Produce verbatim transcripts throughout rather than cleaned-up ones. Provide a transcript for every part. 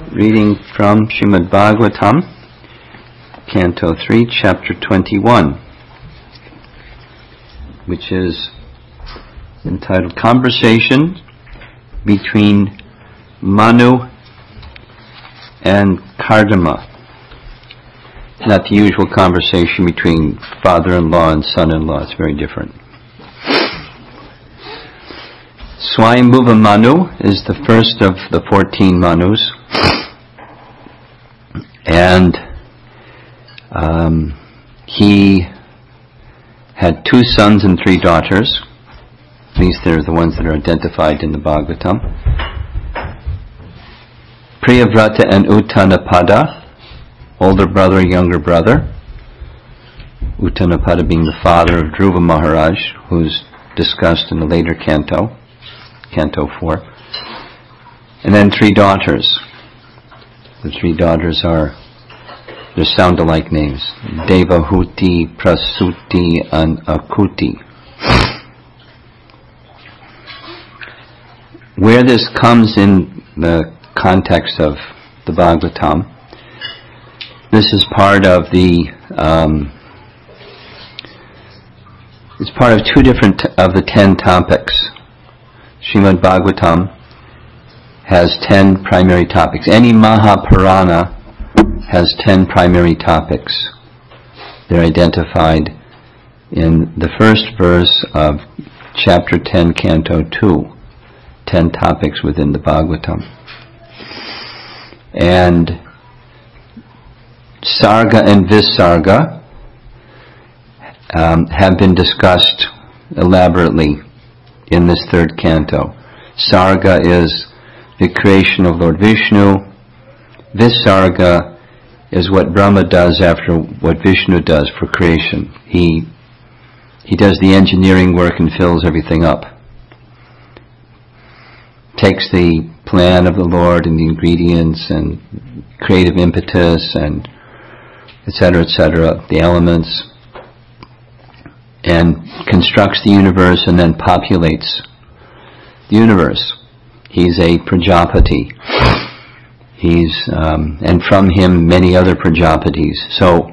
Reading from Srimad Bhagavatam, Canto three, Chapter twenty-one, which is entitled Conversation Between Manu and Kardama. Not the usual conversation between father-in-law and son-in-law, it's very different. Swayambhuva Manu is the first of the fourteen Manus, and um, he had two sons and three daughters. At least they're the ones that are identified in the Bhagavatam. Priyavrata and Uttanapada, older brother, younger brother. Uttanapada being the father of Dhruva Maharaj, who's discussed in the later canto. Canto four. And then three daughters. The three daughters are, they sound alike names. Devahuti, Prasuti, and Akuti. Where this comes in the context of the Bhagavatam, this is part of the, um, it's part of two different, t- of the ten topics. Srimad Bhagavatam has ten primary topics. Any Mahapurana has ten primary topics. They're identified in the first verse of chapter ten, canto two. Ten topics within the Bhagavatam. And Sarga and Visarga um, have been discussed elaborately in this third canto. Sarga is the creation of Lord Vishnu. Visarga is what Brahma does after what Vishnu does for creation. He he does the engineering work and fills everything up. Takes the plan of the Lord and the ingredients and creative impetus and et cetera, et cetera, the elements, and constructs the universe and then populates the universe. He's a Prajapati. He's um, and from him many other Prajapatis. So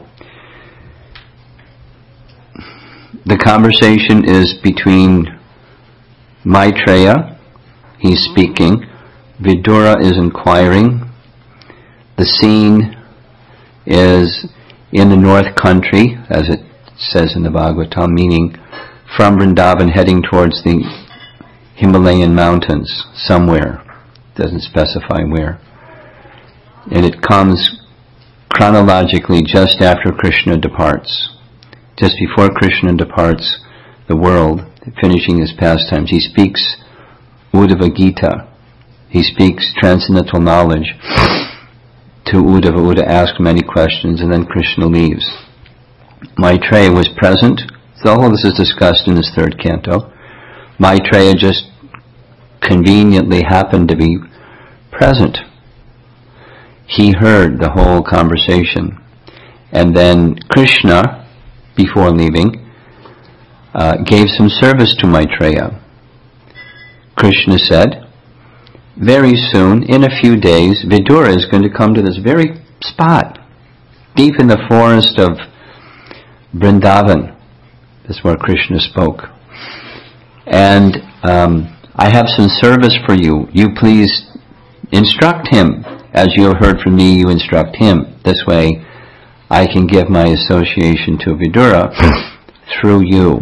the conversation is between Maitreya, he's speaking, Vidura is inquiring. The scene is in the north country, as it says in the Bhagavatam, meaning from Vrindavan heading towards the Himalayan mountains, somewhere. Doesn't specify where. And it comes chronologically just after Krishna departs. Just before Krishna departs the world, finishing his pastimes, he speaks Uddhava Gita. He speaks transcendental knowledge to Uddhava. Uddhava asks many questions, and then Krishna leaves. Maitreya was present. So all of this is discussed in this third canto. Maitreya just conveniently happened to be present. He heard the whole conversation. And then Krishna, before leaving, uh, gave some service to Maitreya. Krishna said, very soon, in a few days, Vidura is going to come to this very spot, deep in the forest of Vrindavan. This is where Krishna spoke. And um, I have some service for you. You please instruct him. As you have heard from me, you instruct him. This way, I can give my association to Vidura through you.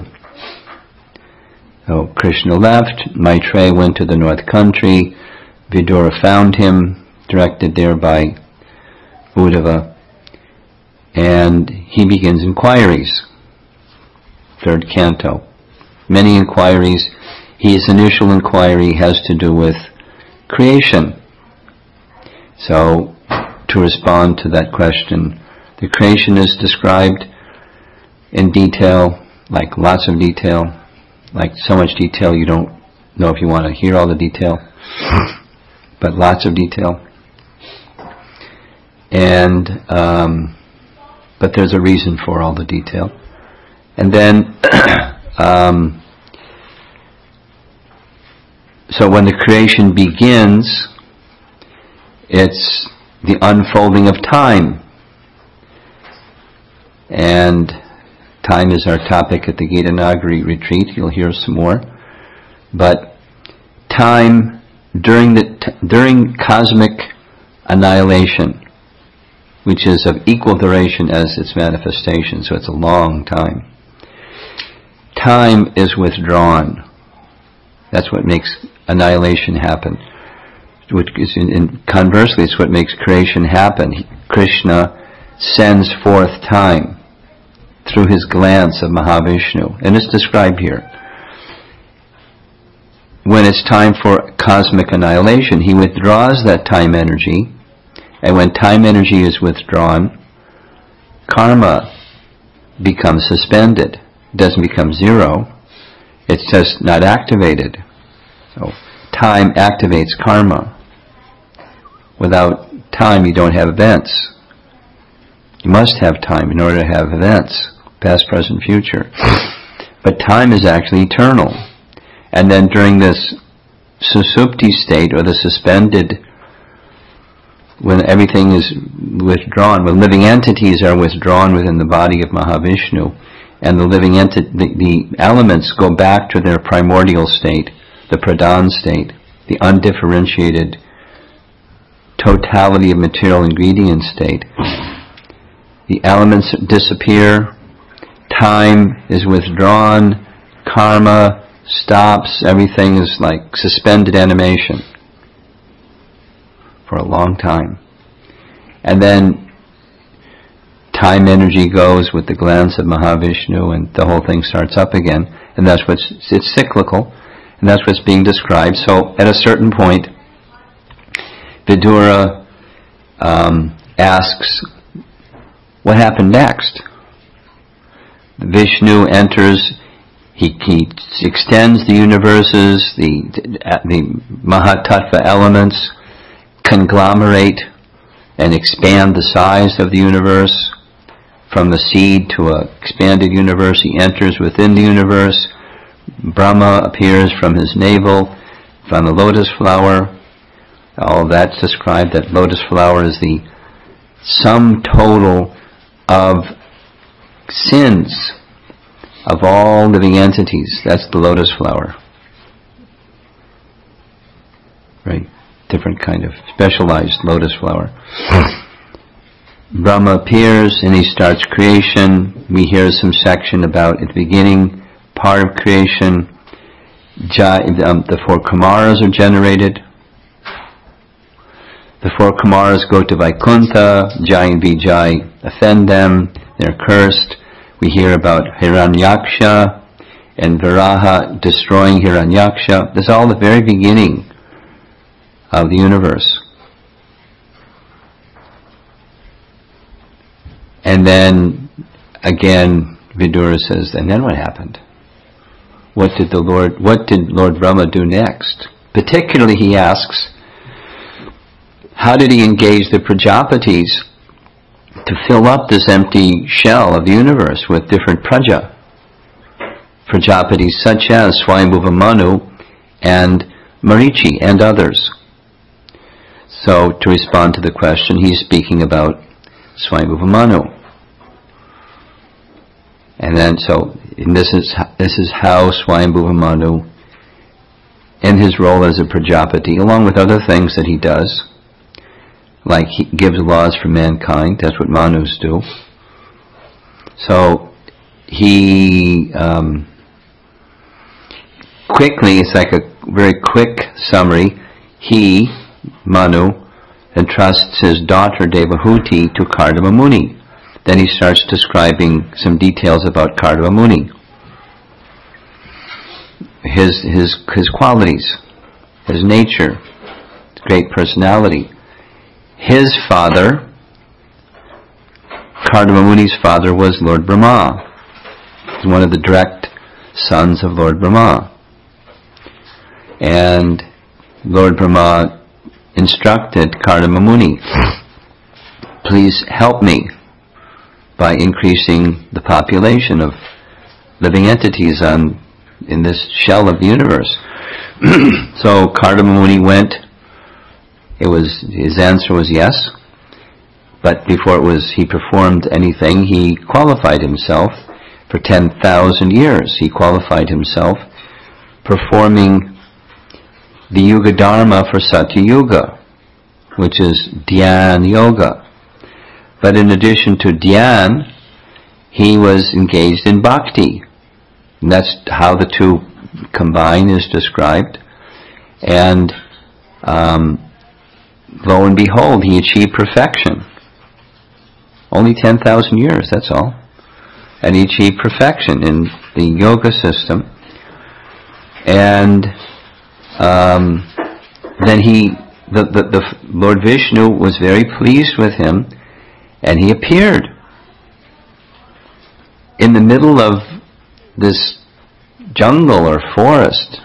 So Krishna left. Maitreya went to the north country. Vidura found him, directed there by Uddhava. And he begins inquiries. Third canto. Many inquiries. His initial inquiry has to do with creation. So, to respond to that question, the creation is described in detail, like lots of detail, like so much detail you don't know if you want to hear all the detail, but lots of detail. And, um, but there's a reason for all the detail. And then, um, so when the creation begins, it's the unfolding of time. And time is our topic at the Gita Nagari retreat. You'll hear some more. But time during the t- during cosmic annihilation, which is of equal duration as its manifestation, so it's a long time. Time is withdrawn. That's what makes annihilation happen. Which is in, in, conversely, it's what makes creation happen. He, Krishna sends forth time through his glance of Mahavishnu, and it's described here. When it's time for cosmic annihilation, he withdraws that time energy, and when time energy is withdrawn, karma becomes suspended. It doesn't become zero. It's just not activated. So time activates karma. Without time, you don't have events. You must have time in order to have events, past, present, future. But time is actually eternal. And then during this susupti state, or the suspended, when everything is withdrawn, when living entities are withdrawn within the body of Mahavishnu, and the living enti- the, the elements go back to their primordial state, the pradhan state, the undifferentiated totality of material ingredient state. The elements disappear, time is withdrawn, karma stops, everything is like suspended animation for a long time. And then time energy goes with the glance of Mahavishnu, and the whole thing starts up again. And that's what's, it's cyclical, and that's what's being described. So at a certain point, Vidura um, asks, what happened next? Vishnu enters, he, he extends the universes, the, the Mahatattva elements conglomerate and expand the size of the universe. From the seed to an expanded universe, he enters within the universe. Brahma appears from his navel, from the lotus flower. All that's described, that lotus flower is the sum total of sins of all living entities. That's the lotus flower. Right? Different kind of specialized lotus flower. Brahma appears and he starts creation. We hear some section about at the beginning, part of creation, Jai, um, the four Kumaras are generated. The four Kumaras go to Vaikuntha, Jai and Vijay offend them, they're cursed. We hear about Hiranyaksha and Viraha destroying Hiranyaksha. This is all the very beginning of the universe. And then, again, Vidura says, and then what happened? What did the Lord, what did Lord Brahma do next? Particularly, he asks, how did he engage the Prajapatis to fill up this empty shell of the universe with different praja? Prajapatis such as Swayambhuva Manu and Marichi and others. So, to respond to the question, he's speaking about Swayambhuva Manu. And then, so, and this is this is how Swayambhuva Manu, in his role as a Prajapati, along with other things that he does, like he gives laws for mankind, that's what Manus do. So, he um, quickly, it's like a very quick summary, he, Manu, entrusts his daughter Devahuti to Kardama Muni. Then he starts describing some details about Kardama Muni. His, his, his qualities, his nature, his great personality. His father, Kardama Muni's father, was Lord Brahma. He's one of the direct sons of Lord Brahma. And Lord Brahma instructed Kardama Muni, please help me by increasing the population of living entities on in this shell of the universe. So Kardama Muni went. It was his answer was yes. But before it was he performed anything, he qualified himself for ten thousand years. He qualified himself performing the Yuga Dharma for Satya Yuga, which is Dhyan Yoga. But in addition to Dhyan, he was engaged in Bhakti. And that's how the two combine is described. And um, lo and behold, he achieved perfection. Only ten thousand years, that's all. And he achieved perfection in the yoga system. And um, then he, the, the, the Lord Vishnu was very pleased with him, and he appeared in the middle of this jungle or forest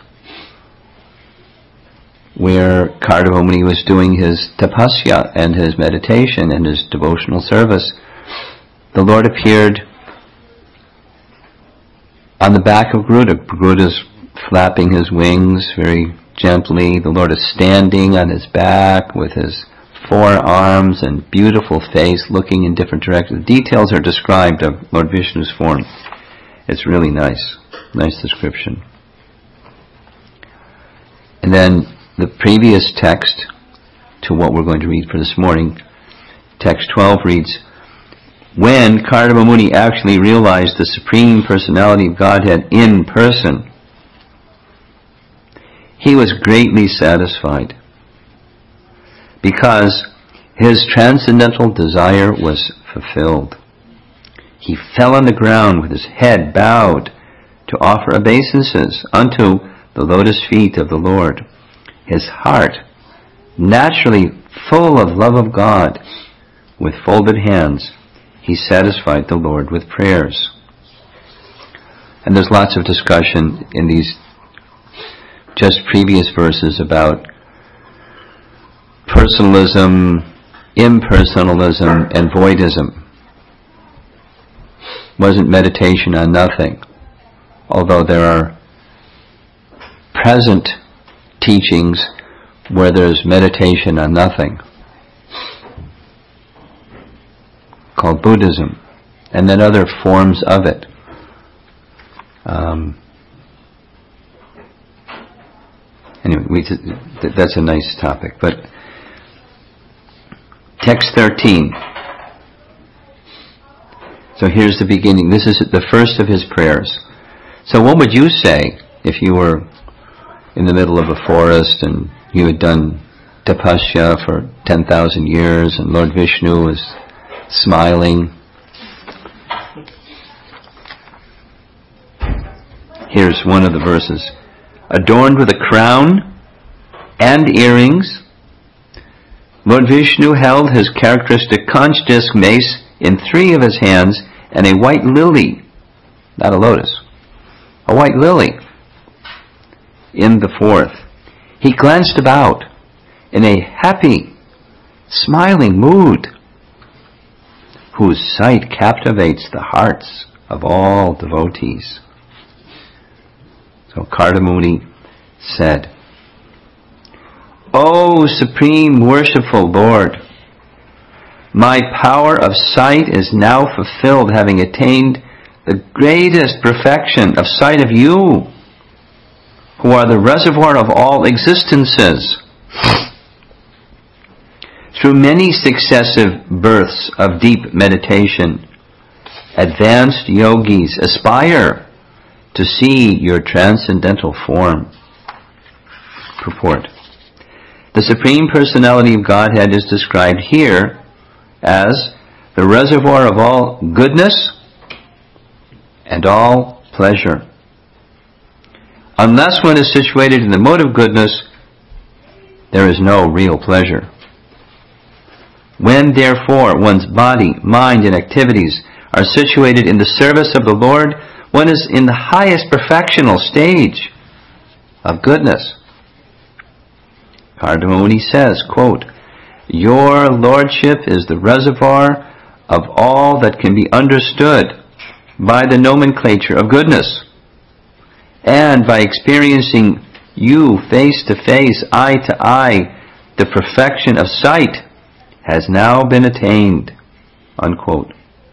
where Kardama Muni was doing his tapasya and his meditation and his devotional service. The Lord appeared on the back of Garuda. Garuda's flapping his wings very gently. The Lord is standing on his back with his four arms and beautiful face looking in different directions. The details are described of Lord Vishnu's form. It's really nice. Nice description. And then the previous text to what we're going to read for this morning, text twelve reads, when Kardama Muni actually realized the Supreme Personality of Godhead in person, he was greatly satisfied because his transcendental desire was fulfilled. He fell on the ground with his head bowed to offer obeisances unto the lotus feet of the Lord. His heart, naturally full of love of God, with folded hands, he satisfied the Lord with prayers. And there's lots of discussion in these just previous verses about personalism, impersonalism, and voidism. Wasn't meditation on nothing, although there are present teachings where there's meditation on nothing, called Buddhism, and then other forms of it. Um, anyway, we t- that's a nice topic. But text thirteen. So here's the beginning. This is the first of his prayers. So what would you say if you were in the middle of a forest and you had done tapasya for ten thousand years and Lord Vishnu was smiling? Here's one of the verses. Adorned with a crown and earrings, Lord Vishnu held his characteristic conch disc mace in three of his hands and a white lily, not a lotus, a white lily in the fourth. He glanced about in a happy, smiling mood, whose sight captivates the hearts of all devotees. So Kardama Muni said, O Supreme Worshipful Lord, my power of sight is now fulfilled, having attained the greatest perfection of sight of you, who are the reservoir of all existences. Through many successive births of deep meditation, advanced yogis aspire to see your transcendental form. Purport. The Supreme Personality of Godhead is described here as the reservoir of all goodness and all pleasure. Unless one is situated in the mode of goodness, there is no real pleasure. When, therefore, one's body, mind, and activities are situated in the service of the Lord, one is in the highest perfectional stage of goodness. Kardama Muni says, quote, your Lordship is the reservoir of all that can be understood by the nomenclature of goodness, and by experiencing you face to face, eye to eye, the perfection of sight has now been attained. Unquote.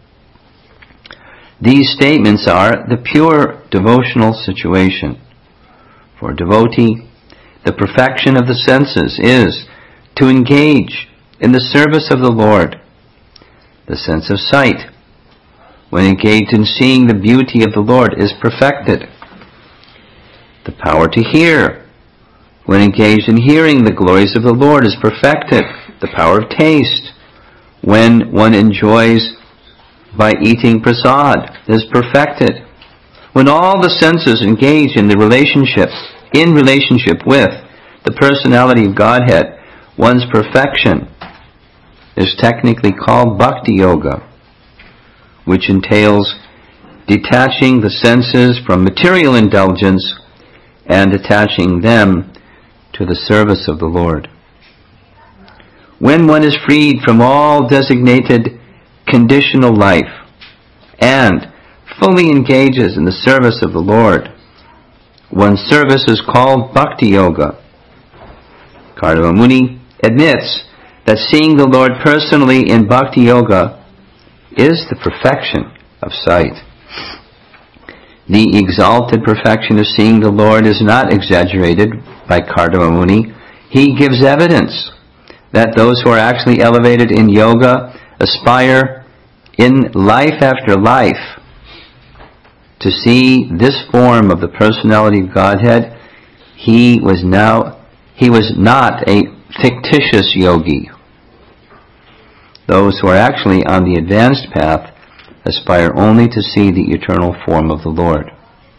These statements are the pure devotional situation. For a devotee, the perfection of the senses is to engage in the service of the Lord. The sense of sight, when engaged in seeing the beauty of the Lord, is perfected. The power to hear, when engaged in hearing the glories of the Lord, is perfected. The power of taste, when one enjoys by eating prasad, is perfected. When all the senses engage in the relationship, in relationship with the personality of Godhead, one's perfection is technically called bhakti yoga, which entails detaching the senses from material indulgence and attaching them to the service of the Lord. When one is freed from all designated conditional life and fully engages in the service of the Lord, one's service is called bhakti yoga. Kardama Muni admits that seeing the Lord personally in bhakti yoga is the perfection of sight. The exalted perfection of seeing the Lord is not exaggerated by Kardama Muni. He gives evidence that those who are actually elevated in yoga aspire in life after life to see this form of the personality of Godhead. He was now, he was not a fictitious yogi. Those who are actually on the advanced path aspire only to see the eternal form of the Lord.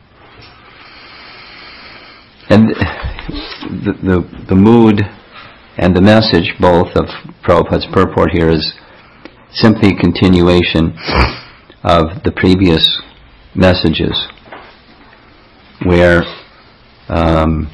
And the, the, the mood and the message, both, of Prabhupada's purport here is simply a continuation of the previous messages, where um,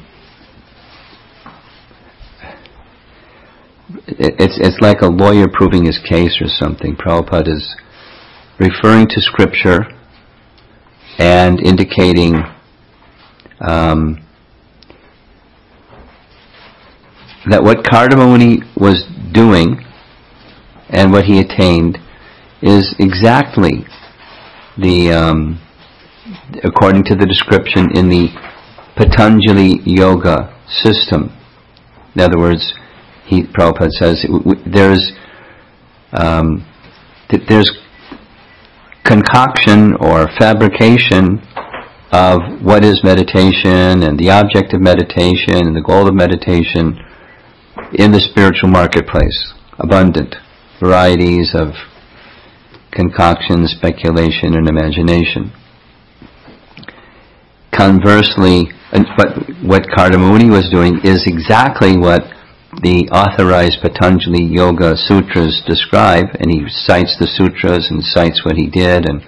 it, it's it's like a lawyer proving his case or something. Prabhupada is referring to scripture and indicating um, that what Kardama Muni was doing and what he attained is exactly the, um, according to the description in the Patanjali Yoga system. In other words, he, Prabhupada says, there's um, there's concoction or fabrication of what is meditation and the object of meditation and the goal of meditation in the spiritual marketplace. Abundant varieties of concoction, speculation, and imagination. Conversely, but what Kardama Muni was doing is exactly what the authorized Patanjali Yoga Sutras describe, and he cites the sutras and cites what he did, and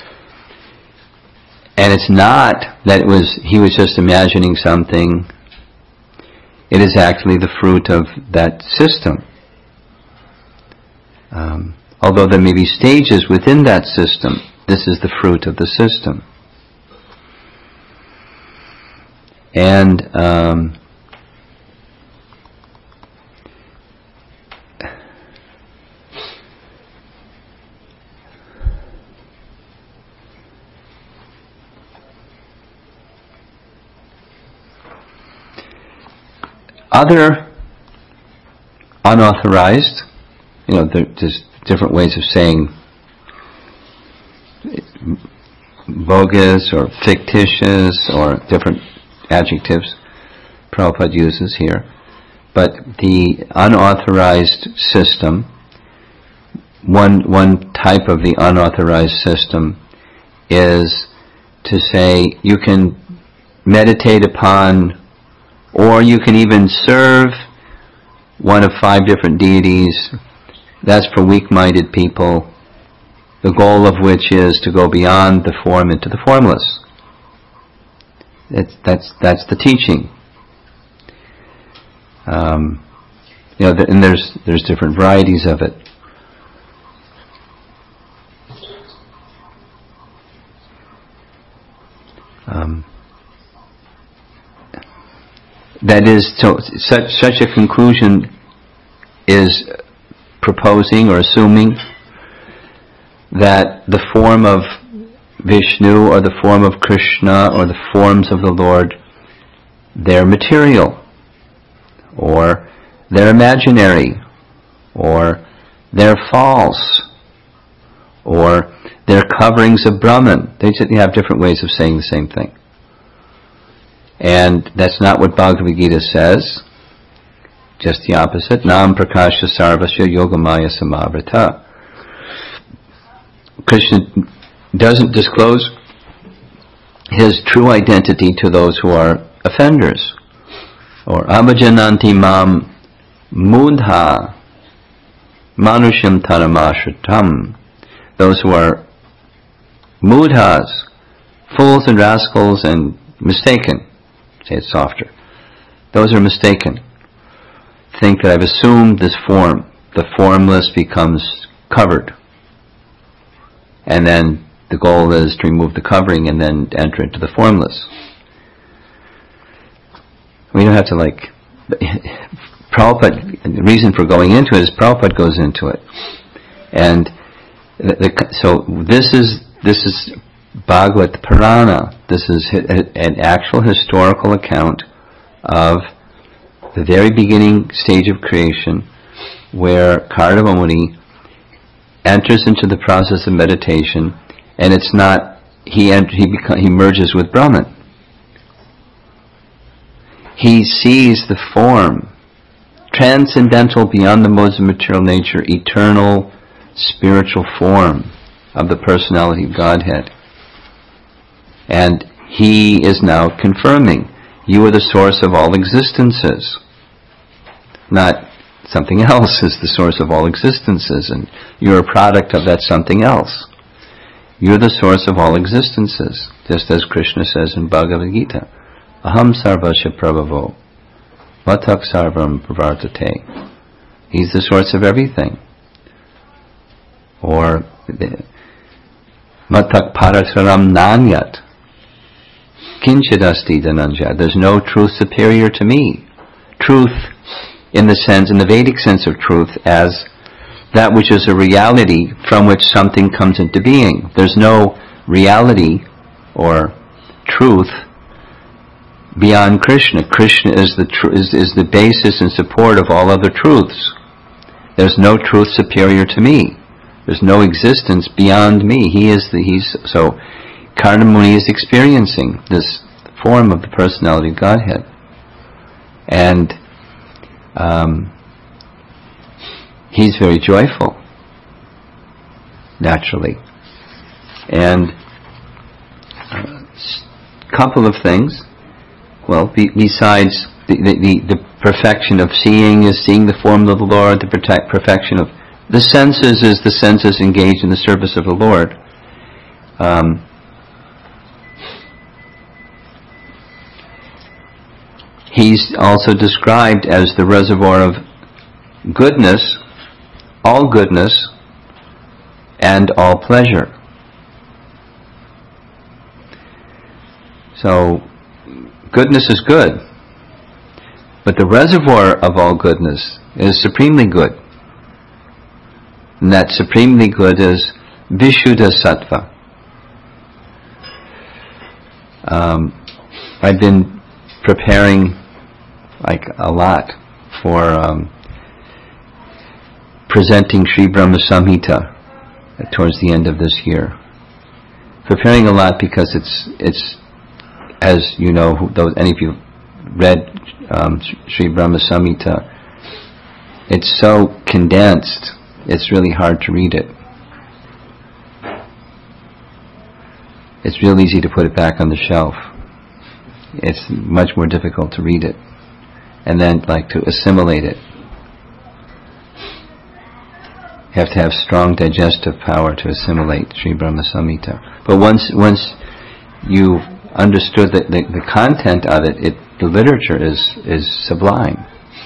and it's not that it was he was just imagining something. It is actually the fruit of that system. Um, although there may be stages within that system, this is the fruit of the system. And um, other unauthorized, you know, there's different ways of saying bogus or fictitious or different adjectives Prabhupada uses here. But the unauthorized system, one one type of the unauthorized system is to say you can meditate upon, or you can even serve one of five different deities. That's for weak-minded people, the goal of which is to go beyond the form into the formless. It's, that's that's the teaching. Um, you know, and there's there's different varieties of it. Um, that is, so such such a conclusion is proposing or assuming that the form of Vishnu or the form of Krishna or the forms of the Lord, they're material, or they're imaginary, or they're false, or they're coverings of Brahman. They just have different ways of saying the same thing. And that's not what Bhagavad Gita says. Just the opposite. Nam prakasha sarvasya yogamaya samavrita. Krishna doesn't disclose his true identity to those who are offenders. Or avajananti mam mudha manusham taramashritam. Those who are mudhas, fools and rascals and mistaken. Say it softer. Those are mistaken. Think that I've assumed this form. The formless becomes covered. And then the goal is to remove the covering and then enter into the formless. We don't have to like... Prabhupada, the reason for going into it is Prabhupada goes into it. And the, the, so this is this is Bhagavad Purana. This is an actual historical account of the very beginning stage of creation, where Kardama Muni enters into the process of meditation, and it's not he ent- he beca- he merges with Brahman. He sees the form, transcendental beyond the modes of material nature, eternal spiritual form of the personality of Godhead. And he is now confirming, you are the source of all existences. Not something else is the source of all existences, and you're a product of that something else. You're the source of all existences, just as Krishna says in Bhagavad Gita, Aham sarvasya prabhavo, matak sarvam pravartate. He's the source of everything. Or matak parasaram nanyat, kinchidasti dhananjaya. There's no truth superior to me. Truth in the sense, in the Vedic sense of truth, as that which is a reality from which something comes into being. There's no reality or truth beyond Krishna. Krishna is the tr- is, is the basis and support of all other truths. There's no truth superior to me. There's no existence beyond me. He is the he's so. Kardama Muni is experiencing this form of the personality of Godhead, and um, he's very joyful, naturally. And a couple of things. Well, be, besides the, the, the perfection of seeing is seeing the form of the Lord, the protect, perfection of the senses is the senses engaged in the service of the Lord. Um, he's also described as the reservoir of goodness, all goodness, and all pleasure. So, goodness is good, but the reservoir of all goodness is supremely good. And that supremely good is Vishuddha Sattva. Um, I've been preparing like a lot for um, presenting Sri Brahma Samhita towards the end of this year. Preparing a lot because it's it's as you know, who, those any of you read um, Sri Brahma Samhita, it's so condensed. It's really hard to read it. It's real easy to put it back on the shelf. It's much more difficult to read it and then like to assimilate it. You have to have strong digestive power to assimilate Sri Brahma Samhita. But once once you've understood the, the, the content of it, it, the literature is is sublime.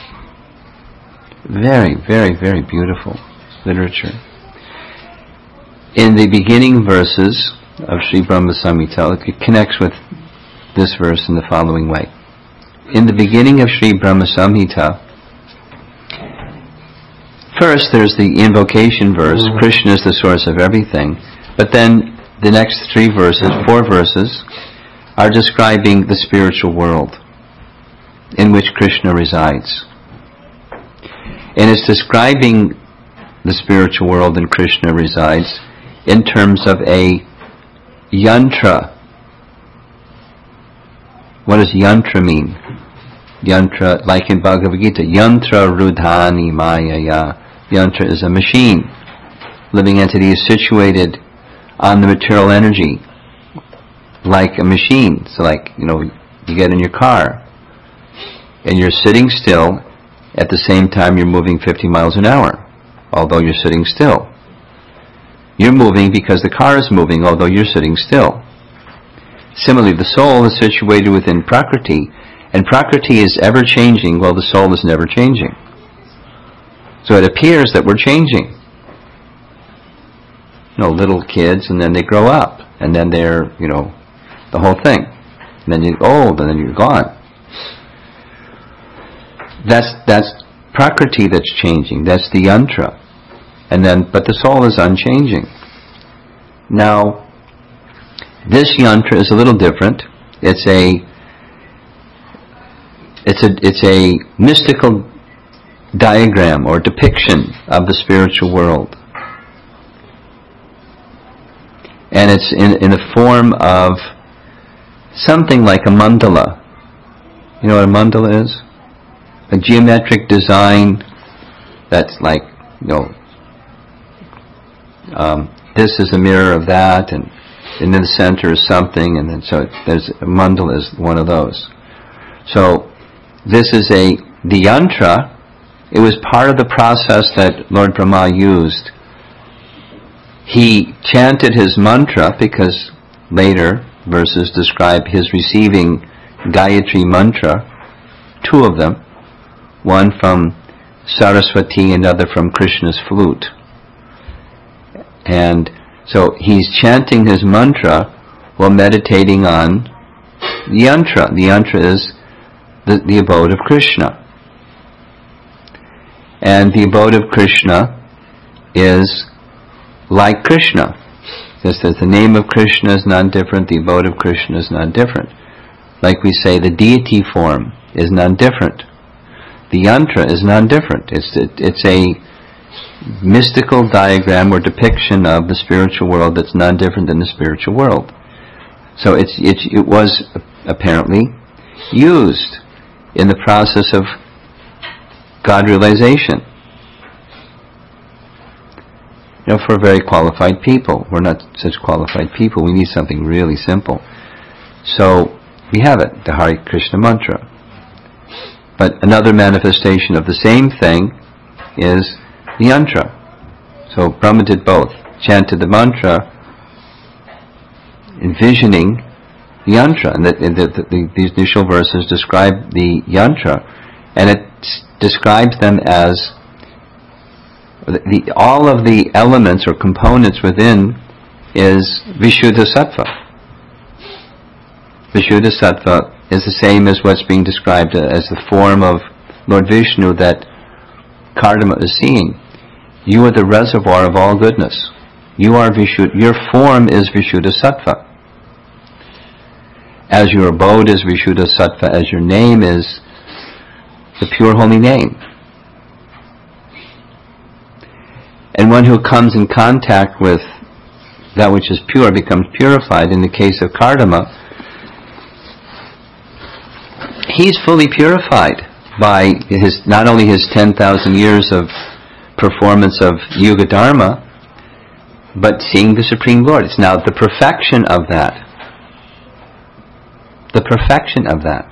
Very, very, very beautiful literature. In the beginning verses of Sri Brahma Samhita, it connects with this verse in the following way. In the beginning of Sri Brahma Samhita, first there's the invocation verse, mm-hmm. Krishna is the source of everything, but then the next three verses, four verses, are describing the spiritual world in which Krishna resides. And it's describing the spiritual world in Krishna resides in terms of a yantra. What does yantra mean? Yantra, like in Bhagavad Gita, yantra rudhani mayaya. Yantra is a machine. Living entity is situated on the material energy like a machine. So like, you know, you get in your car and you're sitting still, at the same time you're moving fifty miles an hour, although you're sitting still. You're moving because the car is moving, although you're sitting still. Similarly, the soul is situated within Prakriti, and Prakriti is ever changing while the soul is never changing. So it appears that we're changing. You know, little kids, and then they grow up, and then they're, you know, the whole thing. And then you're old, and then you're gone. That's that's Prakriti that's changing. That's the yantra. And then, but the soul is unchanging. Now, this yantra is a little different. It's a it's a it's a mystical diagram or depiction of the spiritual world. And it's in, in the form of something like a mandala. You know what a mandala is? A geometric design that's like, you know, um, this is a mirror of that, and, and in the center is something, and then so there's a mandala is one of those. So this is a the yantra. It was part of the process that Lord Brahma used. He chanted his mantra because later verses describe his receiving Gayatri mantra, two of them, one from Saraswati, another from Krishna's flute. And so he's chanting his mantra while meditating on the yantra. The yantra is the, the abode of Krishna. And the abode of Krishna is like Krishna. Just as the name of Krishna is non-different, the abode of Krishna is non-different. Like we say, the deity form is non-different. The yantra is non-different. It's it, it's a mystical diagram or depiction of the spiritual world that's non-different than the spiritual world. So it's, it's it was apparently used in the process of God realization. You know, for very qualified people. We're not such qualified people. We need something really simple. So we have it, the Hare Krishna mantra. But another manifestation of the same thing is the yantra. So Brahma did both. Chanted the mantra, envisioning the yantra. And the, the, the, the, these initial verses describe the yantra, and it s- describes them as the, the, all of the elements or components within is Vishuddha Sattva. Vishuddha Sattva is the same as what's being described as the form of Lord Vishnu that Kardama is seeing. You are the reservoir of all goodness. You are Vishuddha. Your form is Vishuddha Sattva. As your abode is Vishuddha Sattva, as your name is the pure holy name. And one who comes in contact with that which is pure becomes purified. In the case of Kardama, he's fully purified by his not only his ten thousand years of performance of Yuga Dharma, but seeing the Supreme Lord. It's now the perfection of that. The perfection of that.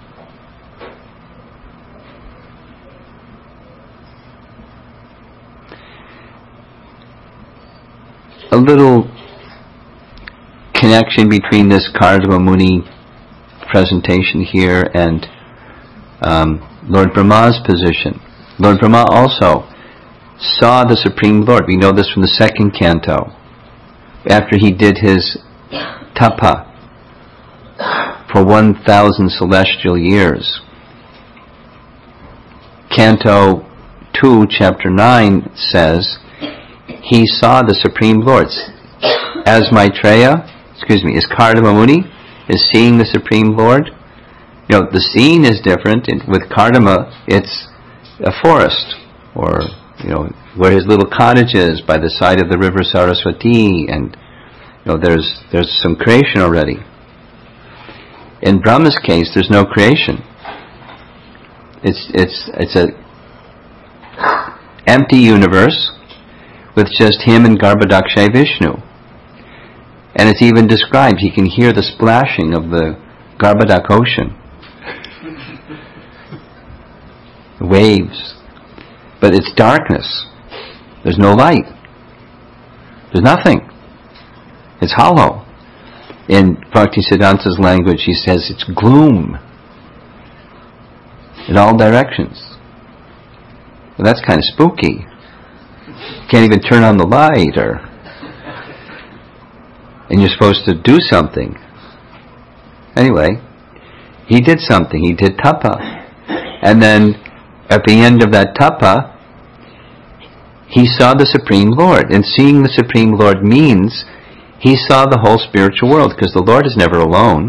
A little connection between this Kardama Muni presentation here and um, Lord Brahma's position. Lord Brahma also saw the Supreme Lord. We know this from the second canto. After he did his tapa for one thousand celestial years. Canto two, chapter nine says, he saw the Supreme Lord. As Maitreya, excuse me, is Kardama Muni, is seeing the Supreme Lord. You know, the scene is different. With Kardama, it's a forest, or, you know, where his little cottage is by the side of the river Saraswati, and, you know, there's there's some creation already. In Brahma's case, there's no creation. It's it's it's a empty universe with just him and Garbhodakshay Vishnu. And it's even described, he can hear the splashing of the Garbhodak ocean. Waves. But it's darkness. There's no light. There's nothing. It's hollow. In Bhaktisiddhanta's language, he says it's gloom in all directions. Well, that's kind of spooky. You can't even turn on the light, or and you're supposed to do something. Anyway, he did something. He did tapa. And then, at the end of that tapa, he saw the Supreme Lord. And seeing the Supreme Lord means he saw the whole spiritual world, because the Lord is never alone.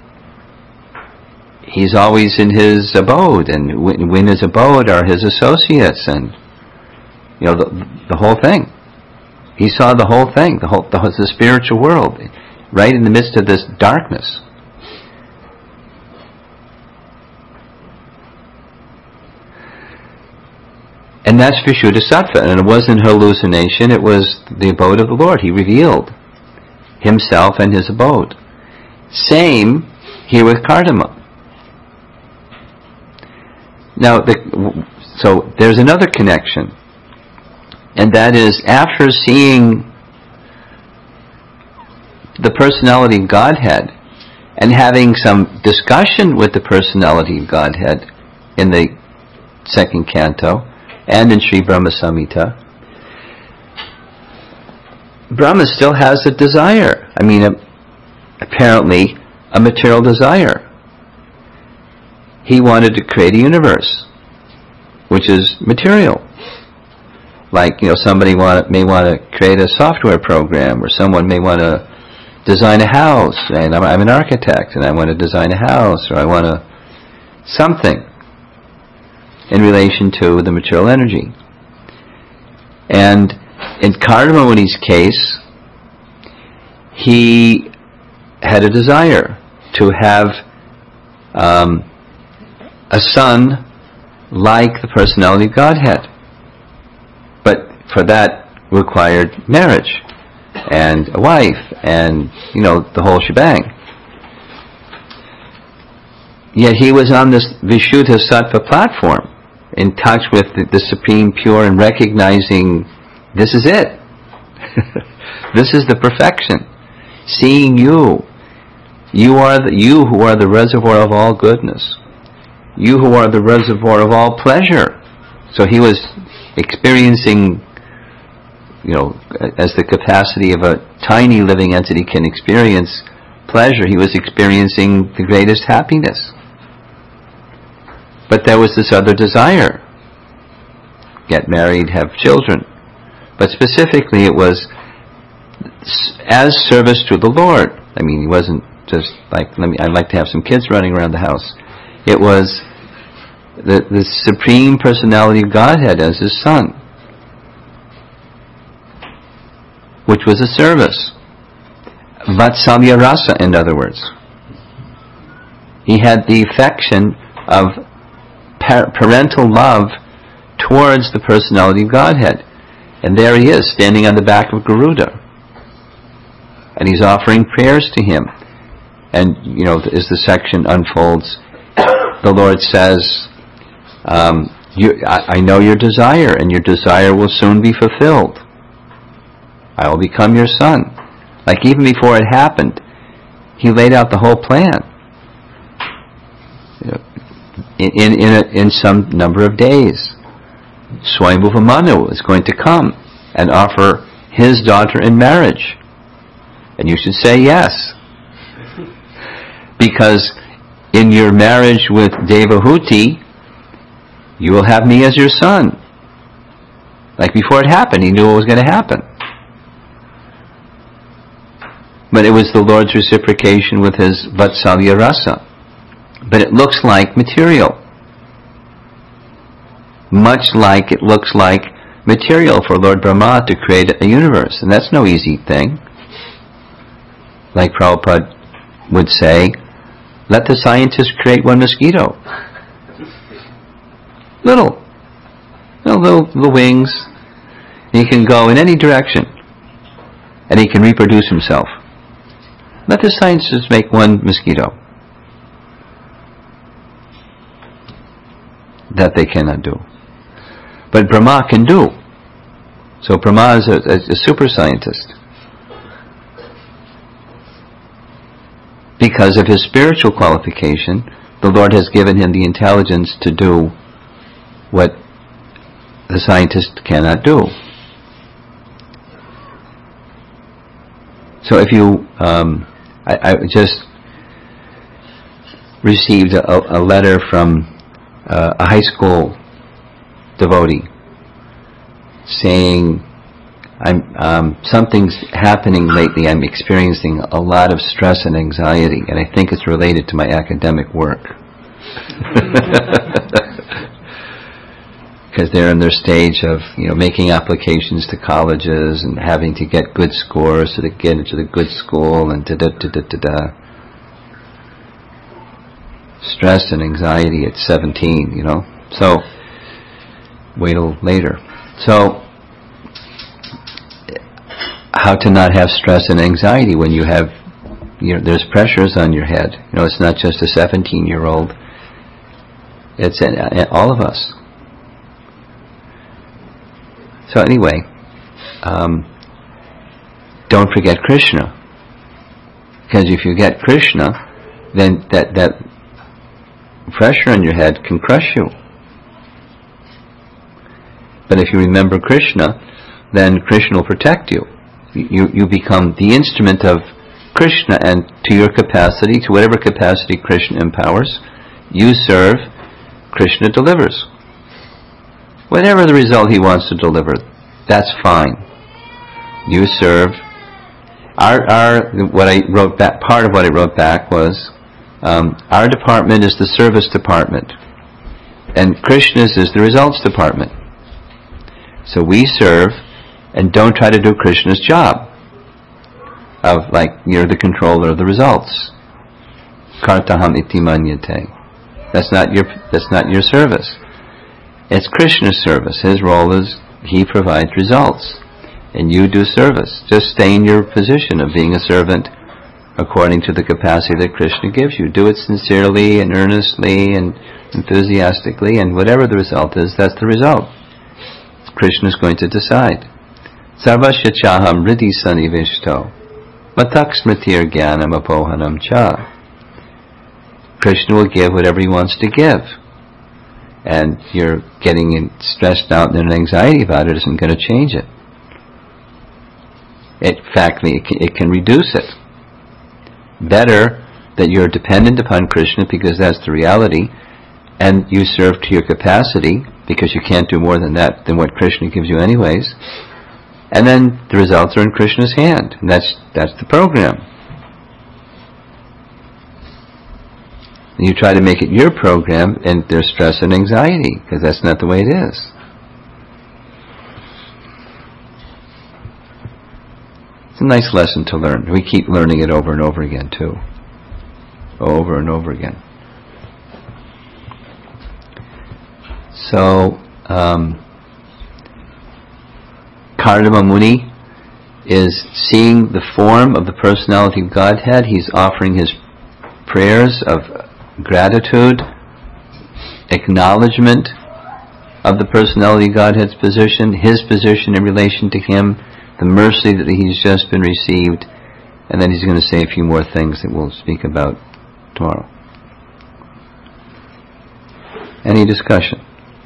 He's always in his abode, and in his abode are his associates, and, you know, the, the whole thing. He saw the whole thing, the whole the, the spiritual world, right in the midst of this darkness. And that's Vishuddhasattva, and it wasn't hallucination, it was the abode of the Lord. He revealed himself and his abode. Same here with Kardama. Now, the, so there's another connection, and that is, after seeing the personality of Godhead and having some discussion with the personality of Godhead in the second canto and in Sri Brahma Samhita, Brahma still has a desire. I mean, a, apparently a material desire. He wanted to create a universe, which is material. Like, you know, somebody want, may want to create a software program, or someone may want to design a house, and I'm, I'm an architect, and I want to design a house, or I want to something in relation to the material energy. And in Kardama Muni's case, he had a desire to have um, a son like the personality of Godhead. But for that required marriage, and a wife, and, you know, the whole shebang. Yet he was on this Vishuddhasattva platform, in touch with the, the Supreme Pure, and recognizing this is it. This is the perfection. Seeing you. You are the, you who are the reservoir of all goodness. You who are the reservoir of all pleasure. So he was experiencing, you know, as the capacity of a tiny living entity can experience pleasure, he was experiencing the greatest happiness. But there was this other desire. Get married, have children. But specifically it was as service to the Lord. I mean, he wasn't just like, let me, I'd like to have some kids running around the house. It was the, the Supreme Personality of Godhead as his son, which was a service. Vatsalya rasa, in other words. He had the affection of par- parental love towards the personality of Godhead. And there he is, standing on the back of Garuda. And he's offering prayers to him. And, you know, as the section unfolds, the Lord says, um, you, I, I know your desire, and your desire will soon be fulfilled. I will become your son. Like, even before it happened, he laid out the whole plan. You know, in in in, a, in some number of days, Swayambhuva Manu is going to come and offer his daughter in marriage. And you should say yes. Because in your marriage with Devahuti, you will have me as your son. Like before it happened, he knew what was going to happen. But it was the Lord's reciprocation with his Vatsalya Rasa. But it looks like material. Much like it looks like material for Lord Brahma to create a universe. And that's no easy thing. Like Prabhupada would say, let the scientists create one mosquito. Little. Little, little, little wings. He can go in any direction. And he can reproduce himself. Let the scientists make one mosquito. That they cannot do. But Brahma can do. So Brahma is a, a, a super scientist. Because of his spiritual qualification, the Lord has given him the intelligence to do what the scientist cannot do. So if you, um, I, I just received a, a letter from uh, a high school devotee saying, I'm, um, something's happening lately. I'm experiencing a lot of stress and anxiety, and I think it's related to my academic work. Because they're in their stage of, you know, making applications to colleges and having to get good scores so they get into the good school and da da da da da da. Stress and anxiety at seventeen, you know. So wait till later. So how to not have stress and anxiety when you have, you know, there's pressures on your head. You know, it's not just a seventeen-year-old. It's an, an, all of us. So anyway, um, don't forget Krishna. Because if you get Krishna, then that, that pressure on your head can crush you. But if you remember Krishna, then Krishna will protect you. You, you become the instrument of Krishna, and to your capacity, to whatever capacity Krishna empowers, you serve, Krishna delivers. Whatever the result he wants to deliver, that's fine. You serve. Our, our, what I wrote back, part of what I wrote back was, um, our department is the service department, and Krishna's is the results department. So we serve, and don't try to do Krishna's job of, like, you're the controller of the results. Kartaham iti manyate. That's not your, that's not your service. It's Krishna's service. His role is he provides results, and you do service. Just stay in your position of being a servant according to the capacity that Krishna gives you. Do it sincerely and earnestly and enthusiastically, and whatever the result is, that's the result. Krishna is going to decide. Sarvasya chaham riddhi sanivishto matak smritir jnanam apohanam cha. Krishna will give whatever he wants to give. And you're getting stressed out and anxiety about it isn't going to change it. In fact, it can, it can reduce it. Better that you're dependent upon Krishna because that's the reality, and you serve to your capacity because you can't do more than that, than what Krishna gives you anyways. And then the results are in Krishna's hand. And that's that's the program. And you try to make it your program, and there's stress and anxiety, because that's not the way it is. It's a nice lesson to learn. We keep learning it over and over again, too. Over and over again. So, um, Kardama Muni is seeing the form of the personality of Godhead. He's offering his prayers of gratitude, acknowledgement of the personality of Godhead's position, his position in relation to him, the mercy that he's just been received, and then he's going to say a few more things that we'll speak about tomorrow. Any discussion?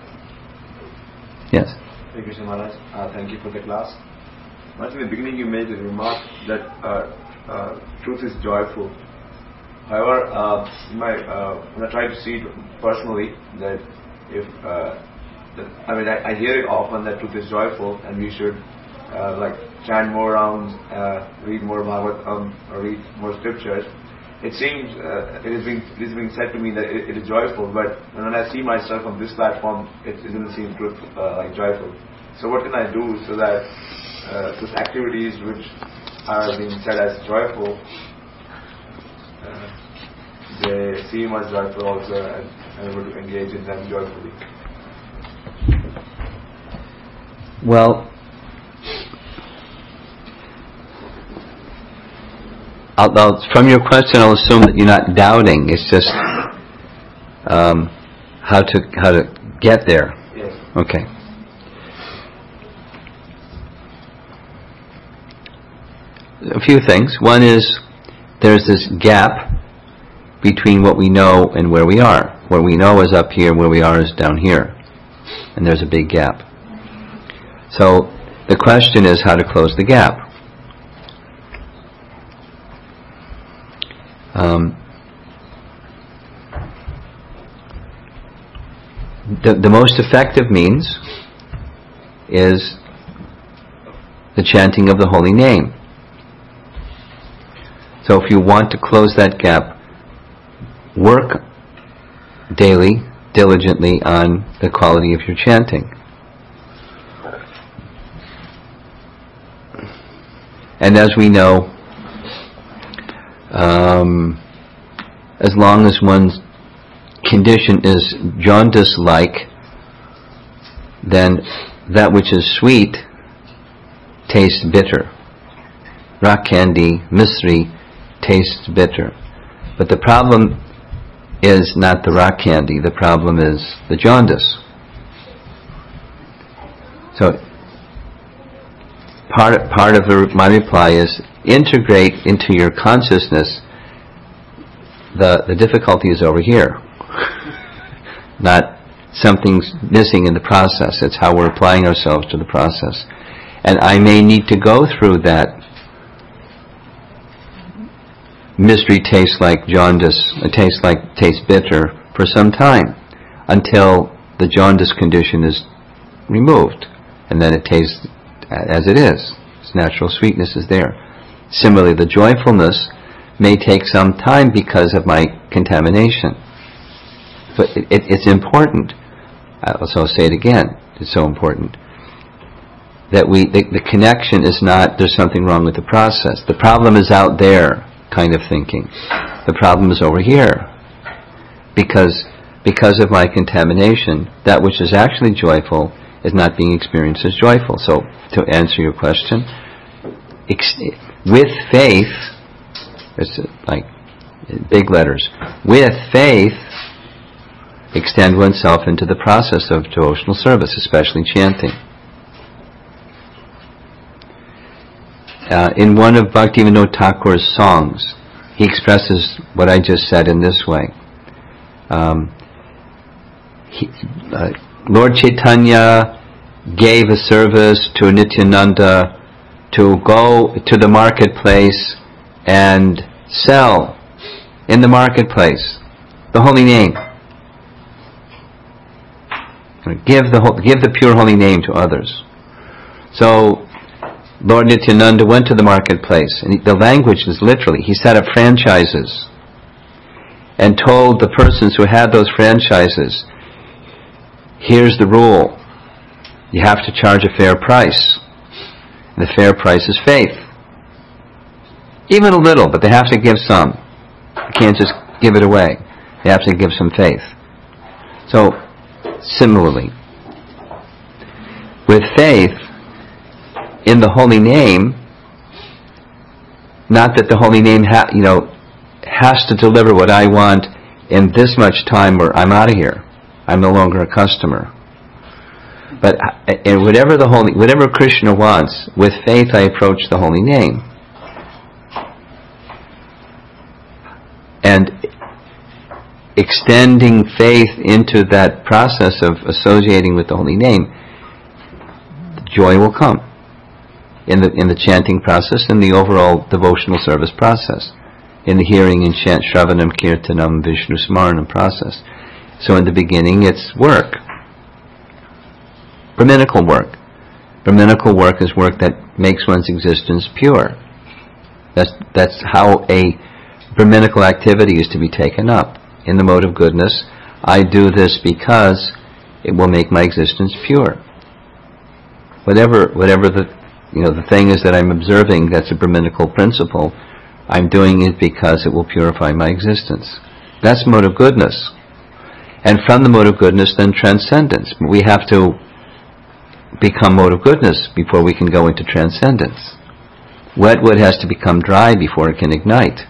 Yes? Thank you, Maharaj. Uh, thank you for the class. Once in the beginning you made the remark that uh, uh, truth is joyful. However, uh, my, uh, when I try to see it personally, that if uh, I mean, I, I hear it often that truth is joyful, and we should uh, like chant more rounds, uh, read more Bhagavatam, or read more scriptures. It seems uh, it is being it is being said to me that it, it is joyful, but when I see myself on this platform, it, it doesn't seem truth uh, like joyful. So what can I do so that uh, those activities which are being said as joyful, uh, they seem as joyful also, and I'm able to engage in them joyfully? Well, I'll, I'll, from your question, I'll assume that you're not doubting. It's just um, how to how to get there. Yes. Okay. A few things. One is there's this gap between what we know and where we are. What we know is up here, where we are is down here. And there's a big gap. So the question is how to close the gap. Um, the, the most effective means is the chanting of the holy name. So if you want to close that gap, work daily, diligently on the quality of your chanting. And as we know, um, as long as one's condition is jaundice-like, then that which is sweet tastes bitter. Rock candy, misri, tastes bitter. But the problem is not the rock candy, the problem is the jaundice. So part part of the, my reply is integrate into your consciousness the the difficulty is over here. Not something's missing in the process. It's how we're applying ourselves to the process. And I may need to go through that mystery tastes like jaundice, it tastes like tastes bitter for some time until the jaundice condition is removed, and then it tastes as it is. Its natural sweetness is there. Similarly, the joyfulness may take some time because of my contamination. But it, it, it's important. I'll so say it again. It's so important that we the, the connection is not there's something wrong with the process. The problem is out there. Kind of thinking. The problem is over here. Because because of my contamination, that which is actually joyful is not being experienced as joyful. So, to answer your question, ex- with faith, it's like big letters, with faith, extend oneself into the process of devotional service, especially chanting. Uh, in one of Bhaktivinoda Thakur's songs, he expresses what I just said in this way. Um, he, uh, Lord Chaitanya gave a service to Nityananda to go to the marketplace and sell in the marketplace the holy name. Give the give the pure holy name to others. So Lord Nityananda went to the marketplace, and he, the language is literally, he set up franchises and told the persons who had those franchises, here's the rule, you have to charge a fair price. And the fair price is faith. Even a little, but they have to give some. You can't just give it away. They have to give some faith. So, similarly, with faith, in the holy name, not that the holy name ha- you know has to deliver what I want in this much time or I'm out of here. I'm no longer a customer. But in whatever the holy, whatever Krishna wants, with faith I approach the holy name. And extending faith into that process of associating with the holy name, joy will come. In the in the chanting process, in the overall devotional service process, in the hearing and chant, Shravanam, Kirtanam, Vishnu Smaranam process. So in the beginning, it's work. Brahminical work. Brahminical work is work that makes one's existence pure. That's, that's how a Brahminical activity is to be taken up. In the mode of goodness, I do this because it will make my existence pure. Whatever, whatever the, you know, the thing is that I'm observing that's a Brahminical principle, I'm doing it because it will purify my existence. That's mode of goodness. And from the mode of goodness, then transcendence. We have to become mode of goodness before we can go into transcendence. Wet wood has to become dry before it can ignite.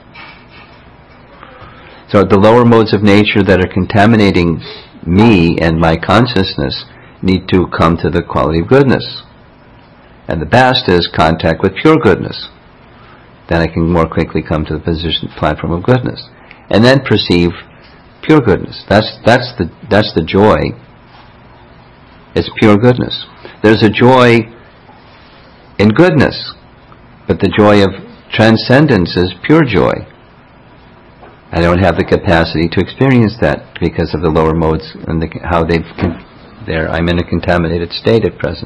So the lower modes of nature that are contaminating me and my consciousness need to come to the quality of goodness. And the best is contact with pure goodness. Then I can more quickly come to the position, platform of goodness. And then perceive pure goodness. That's, that's, the, that's the joy. It's pure goodness. There's a joy in goodness, but the joy of transcendence is pure joy. I don't have the capacity to experience that because of the lower modes and the, how they've con- there. I'm in a contaminated state at present.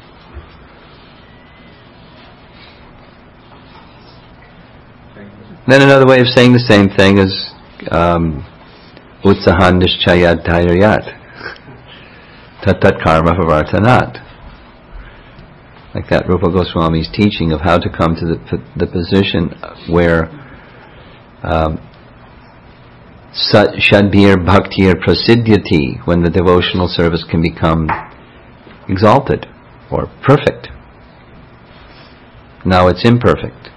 Then another way of saying the same thing is utsahan nishchayat dhairyat tat karma pavartanat. Like that Rupa Goswami's teaching of how to come to the, the position where um, Shadbir Bhaktir Prasidhyati, when the devotional service can become exalted or perfect. Now it's imperfect.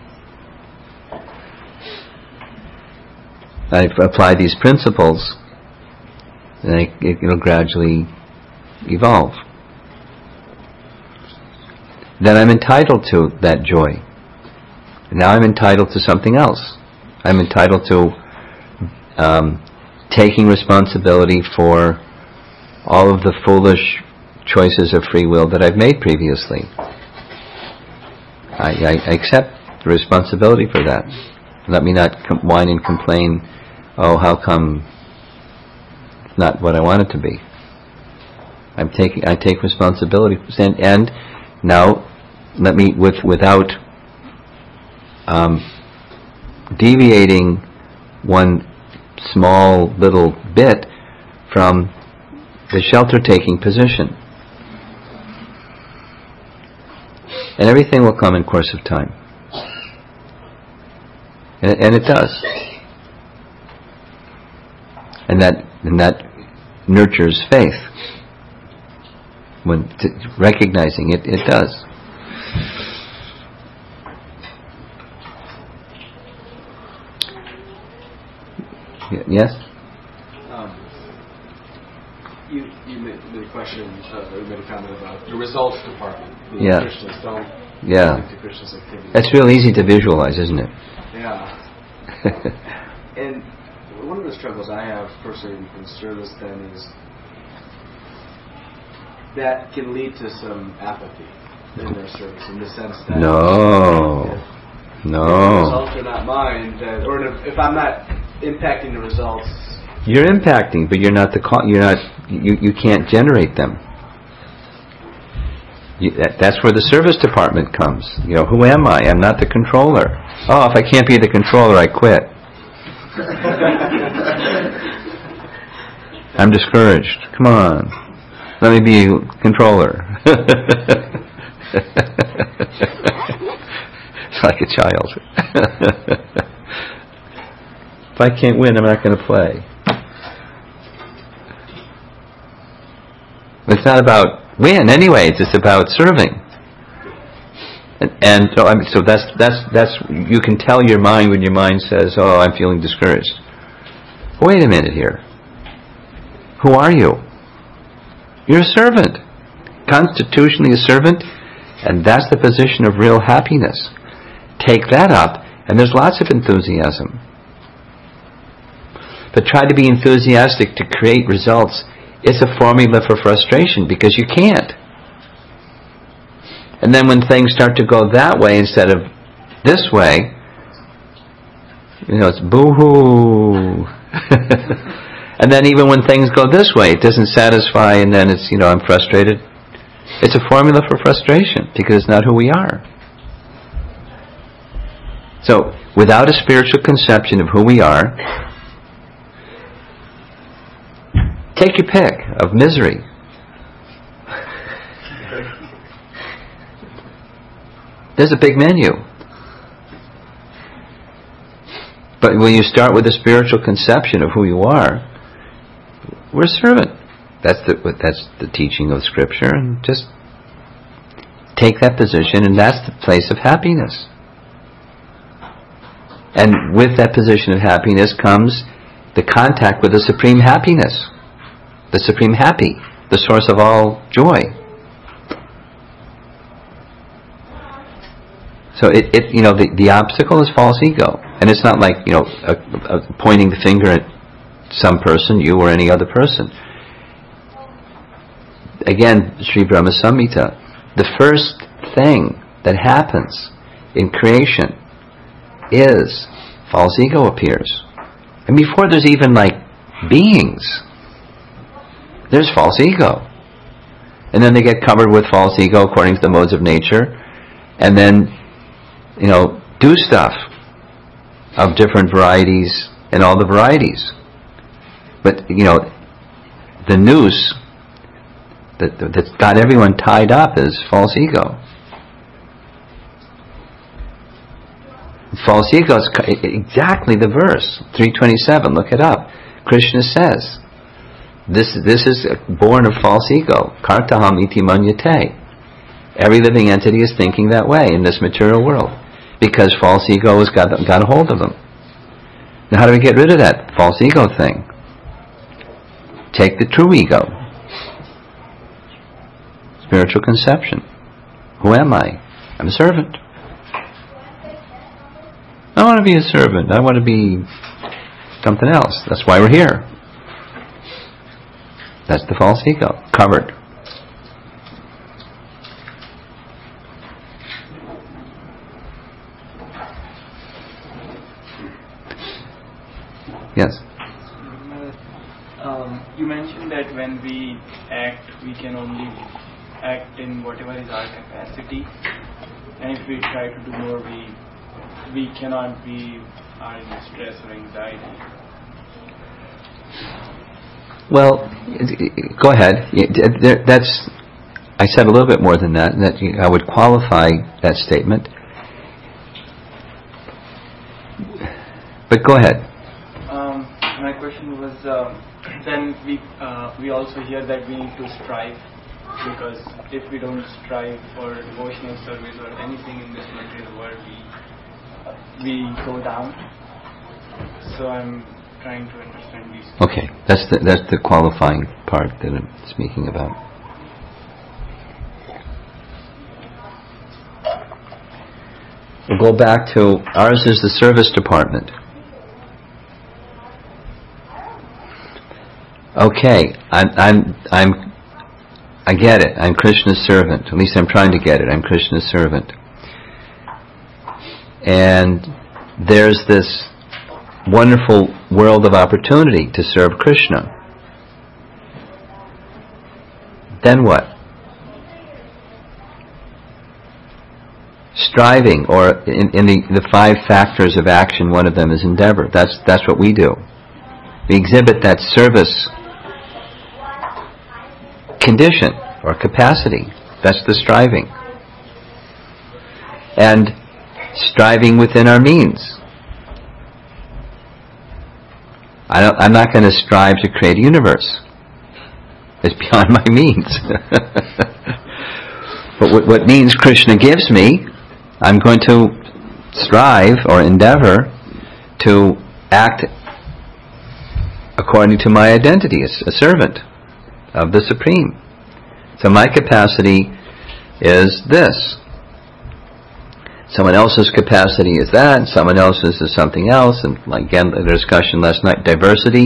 I apply these principles, and it will gradually evolve. Then I'm entitled to that joy. Now I'm entitled to something else. I'm entitled to um, taking responsibility for all of the foolish choices of free will that I've made previously. I, I accept the responsibility for that. Let me not com- whine and complain, oh, how come it's not what I want it to be. I'm taking, I take responsibility, and, and now let me, with without um, deviating one small little bit from the shelter-taking position. And everything will come in course of time. And, and it does. And that, and that nurtures faith. When t- recognizing it, it does. Y- yes? Um, you, you made the question, uh, you made a comment about the results department. The Yeah. Krishnas don't Yeah. link to Krishna's activity. That's real easy to visualize, isn't it? Yeah. And one of the struggles I have personally in service then is that can lead to some apathy in their service, in the sense that No. if, No. if the results are not mine, that, or if, if I'm not impacting the results. You're impacting, but you're not the co- you're not you, you can't generate them. You, that, that's where the service department comes. You know, who am I? I'm not the controller. Oh, if I can't be the controller, I quit. I'm discouraged. Come on, let me be a controller. It's like a child. If I can't win, I'm not going to play. It's not about win anyway. It's just about serving. And, and so, I mean, so that's that's that's you can tell your mind when your mind says, "Oh, I'm feeling discouraged." Wait a minute here. Who are you? You're a servant, constitutionally a servant, and that's the position of real happiness. Take that up, and there's lots of enthusiasm. But try to be enthusiastic to create results. It's a formula for frustration because you can't. And then when things start to go that way instead of this way, you know, it's boo-hoo. And then even when things go this way, it doesn't satisfy, and then it's, you know, I'm frustrated. It's a formula for frustration because it's not who we are. So, without a spiritual conception of who we are, take your pick of misery. There's a big menu. But when you start with a spiritual conception of who you are, we're a servant. That's the that's the teaching of Scripture, and just take that position, and that's the place of happiness. And with that position of happiness comes the contact with the supreme happiness, the supreme happy, the source of all joy. So it, it you know, the, the obstacle is false ego. And it's not like, you know, a, a pointing the finger at some person, you or any other person. Again, Sri Brahma Samhita, the first thing that happens in creation is false ego appears. And before there's even like beings, there's false ego. And then they get covered with false ego according to the modes of nature, and then, you know, do stuff of different varieties and all the varieties. But, you know, the noose that, that's got everyone tied up is false ego. False ego is exactly the verse, three twenty-seven, look it up. Krishna says, this, this is born of false ego. Kartaham iti manyate. Every living entity is thinking that way in this material world, because false ego has got, got a hold of them. Now how do we get rid of that false ego thing? Take the true ego. Spiritual conception. Who am I? I'm a servant. I don't want to be a servant. I want to be something else. That's why we're here. That's the false ego. Covered. Yes? Um, you mentioned that when we act, we can only act in whatever is our capacity, and if we try to do more, we we cannot be are in stress or anxiety. Well, go ahead. That's, I said a little bit more than that. That I would qualify that statement. But go ahead. Um, my question was, um, then we uh, we also hear that we need to strive, because if we don't strive for devotional service or anything in this material world, we we go down. So I'm trying to understand these. Okay, that's the that's the qualifying part that I'm speaking about. We'll go back to ours is the service department. Okay, I'm I'm I'm I get it. I'm Krishna's servant. At least I'm trying to get it. I'm Krishna's servant. And there's this wonderful world of opportunity to serve Krishna. Then what? Striving, or in, in the, the five factors of action, one of them is endeavor. That's that's what we do. We exhibit that service condition or capacity. That's the striving. And striving within our means. I don't, I'm not going to strive to create a universe. It's beyond my means. But what, what means Krishna gives me, I'm going to strive or endeavor to act according to my identity as a servant of the Supreme. So my capacity is this. Someone else's capacity is that, and someone else's is something else, and like again the discussion last night, diversity.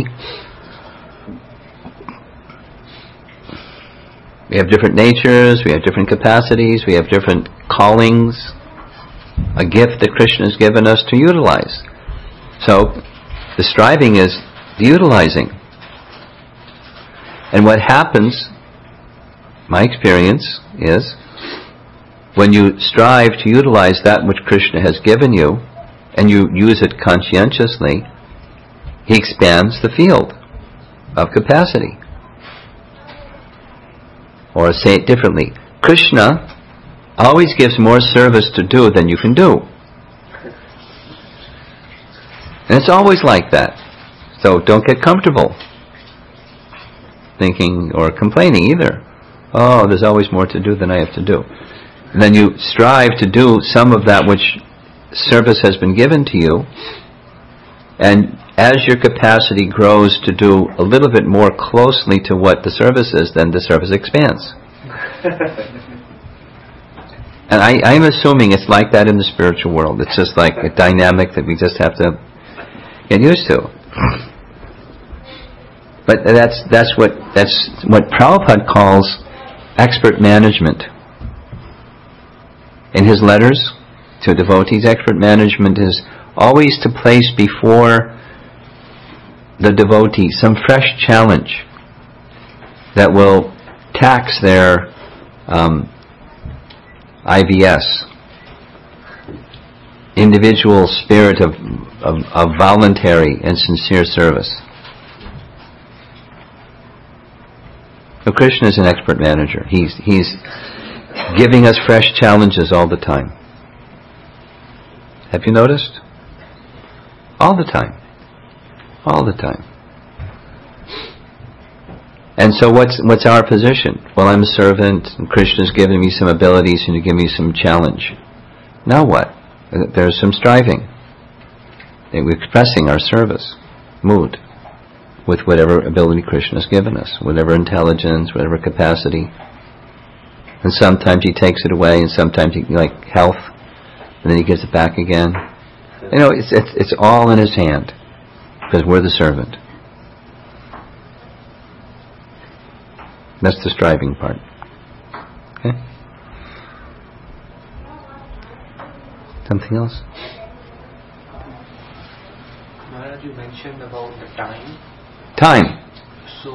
We have different natures, we have different capacities, we have different callings, a gift that Krishna has given us to utilize. So the striving is the utilizing. And what happens my experience is, when you strive to utilize that which Krishna has given you, and you use it conscientiously, he expands the field of capacity. Or say it differently, Krishna always gives more service to do than you can do. And it's always like that. So don't get comfortable thinking or complaining either. Oh, there's always more to do than I have to do. And then you strive to do some of that which service has been given to you, and as your capacity grows to do a little bit more closely to what the service is, then the service expands. And I, I'm assuming it's like that in the spiritual world. It's just like a dynamic that we just have to get used to. But that's that's what that's what Prabhupada calls expert management. In his letters to devotees, expert management is always to place before the devotee some fresh challenge that will tax their um, I V S, individual spirit of, of, of voluntary and sincere service. So Krishna is an expert manager. He's he's giving us fresh challenges all the time. Have you noticed? All the time. All the time. And so what's what's our position? Well, I'm a servant, and Krishna's given me some abilities and to give me some challenge. Now what? There's some striving. We're expressing our service mood with whatever ability Krishna's given us, whatever intelligence, whatever capacity. And sometimes he takes it away, and sometimes he, like health, and then he gives it back again. You know, it's it's, it's all in his hand, because we're the servant. That's the striving part. Okay? Something else? Maharaj, you mentioned about the time. Time. So,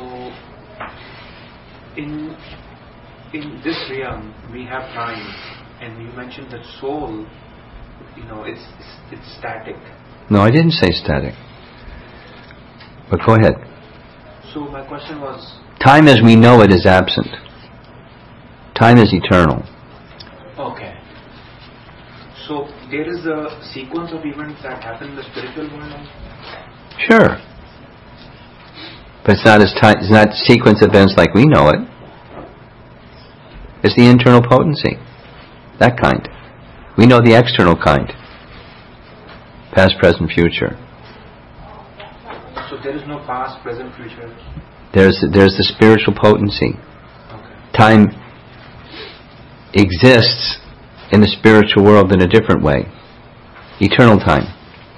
in in this realm, we have time, and you mentioned that soul, you know, it's it's, it's static. No, I didn't say static. But go ahead. So my question was... Time as we know it is absent. Time is eternal. Okay. So there is a sequence of events that happen in the spiritual world? Sure. But it's not as time, it's not sequence events like we know it. It's the internal potency. That kind. We know the external kind. Past, present, future. So there is no past, present, future? There's there's the spiritual potency. Okay. Time exists in the spiritual world in a different way. Eternal time.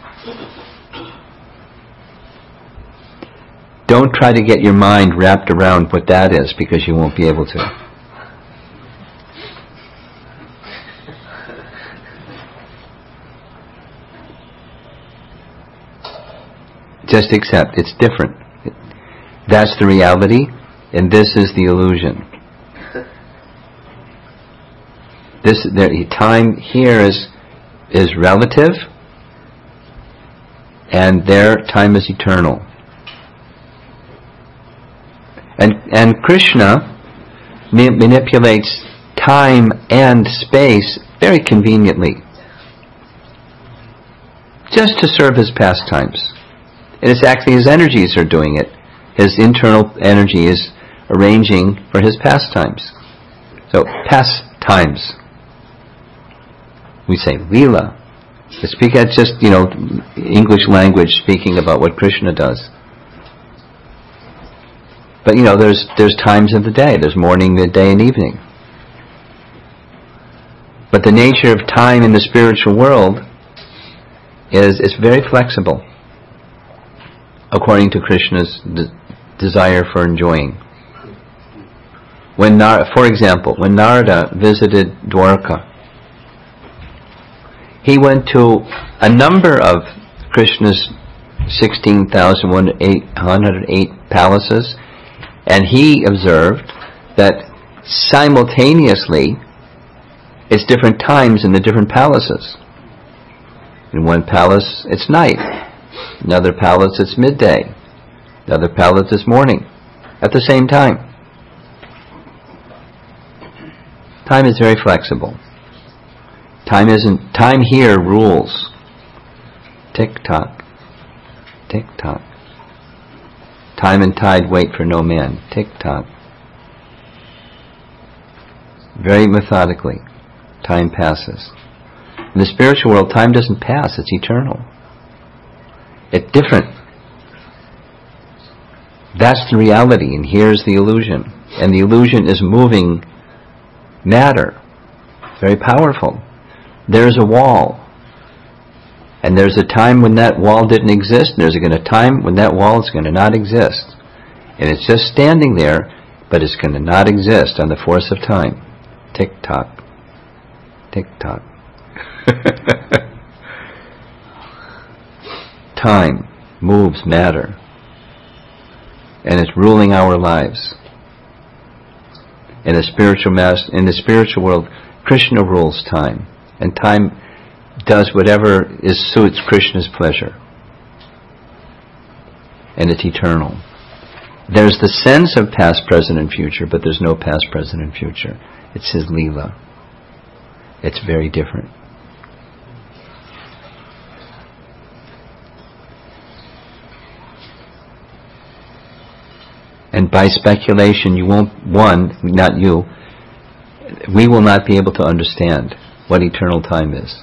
Don't try to get your mind wrapped around what that is, because you won't be able to. Just accept it's different. That's the reality, and this is the illusion. This there, time here is is relative, and their time is eternal. And and Krishna ma- manipulates time and space very conveniently, just to serve his pastimes. And it's actually his energies are doing it. His internal energy is arranging for his pastimes. So, pastimes. We say Leela. Speak at just, you know, English language speaking about what Krishna does. But, you know, there's there's times of the day. There's morning, midday, and evening. But the nature of time in the spiritual world is is very flexible, according to Krishna's de- desire for enjoying. When, Nar- for example, when Narada visited Dwarka, he went to a number of Krishna's sixteen thousand one hundred eight palaces, and he observed that simultaneously, it's different times in the different palaces. In one palace, it's night. Another palace, it's midday. Another palace, it's morning. At the same time. Time is very flexible. Time isn't. Time here rules. Tick tock. Tick tock. Time and tide wait for no man. Tick tock. Very methodically, time passes. In the spiritual world, time doesn't pass, it's eternal. It's different. That's the reality, and here's the illusion. And the illusion is moving matter. Very powerful. There's a wall. And there's a time when that wall didn't exist, and there's going to time when that wall is going to not exist. And it's just standing there, but it's going to not exist on the force of time. Tick-tock. Tick-tock. Time moves matter. And it's ruling our lives. In the spiritual mass, in the spiritual world, Krishna rules time. And time does whatever is suits Krishna's pleasure. And it's eternal. There's the sense of past, present, and future, but there's no past, present, and future. It's his Leela. It's very different. And by speculation, you won't, one, not you, we will not be able to understand what eternal time is.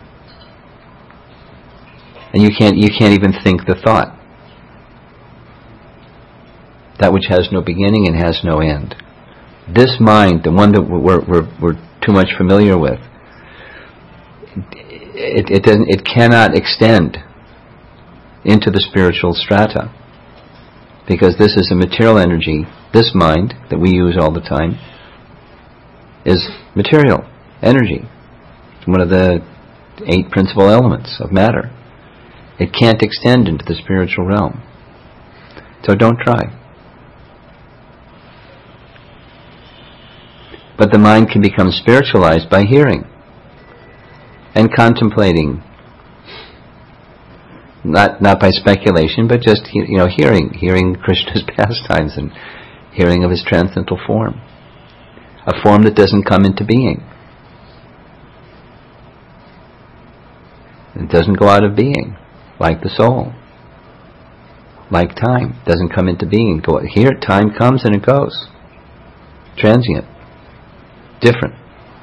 And you can't, you can't even think the thought. That which has no beginning and has no end. This mind, the one that we're, we're, we're too much familiar with, it, it, doesn't, it cannot extend into the spiritual strata. Because this is a material energy. This mind that we use all the time is material energy. It's one of the eight principal elements of matter. It can't extend into the spiritual realm. So don't try. But the mind can become spiritualized by hearing and contemplating. Not not by speculation, but just you know hearing, hearing Krishna's pastimes and hearing of his transcendental form, a form that doesn't come into being. It doesn't go out of being, like the soul, like time doesn't come into being. Go here, time comes and it goes, transient, different.